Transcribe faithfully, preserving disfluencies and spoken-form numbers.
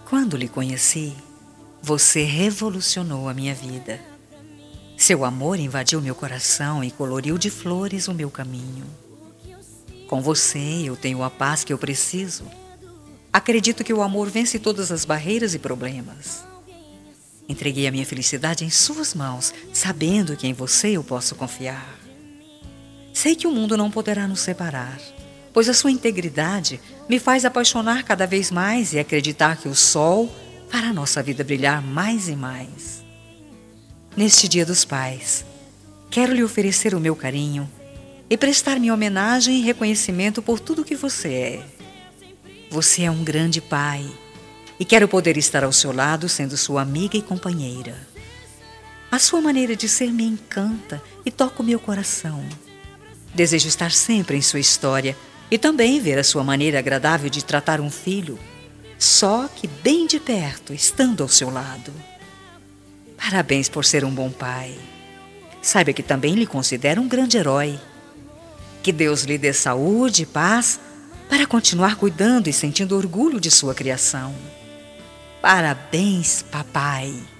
Quando lhe conheci, você revolucionou a minha vida. Seu amor invadiu meu coração e coloriu de flores o meu caminho. Com você eu tenho a paz que eu preciso. Acredito que o amor vence todas as barreiras e problemas. Entreguei a minha felicidade em suas mãos, sabendo que em você eu posso confiar. Sei que o mundo não poderá nos separar, pois a sua integridade me faz apaixonar cada vez mais e acreditar que o sol fará nossa vida brilhar mais e mais. Neste Dia dos Pais, quero lhe oferecer o meu carinho e prestar minha homenagem e reconhecimento por tudo que você é. Você é um grande pai e quero poder estar ao seu lado sendo sua amiga e companheira. A sua maneira de ser me encanta e toca o meu coração. Desejo estar sempre em sua história e também ver a sua maneira agradável de tratar um filho, só que bem de perto, estando ao seu lado. Parabéns por ser um bom pai. Saiba que também lhe considero um grande herói. Que Deus lhe dê saúde e paz para continuar cuidando e sentindo orgulho de sua criação. Parabéns, papai!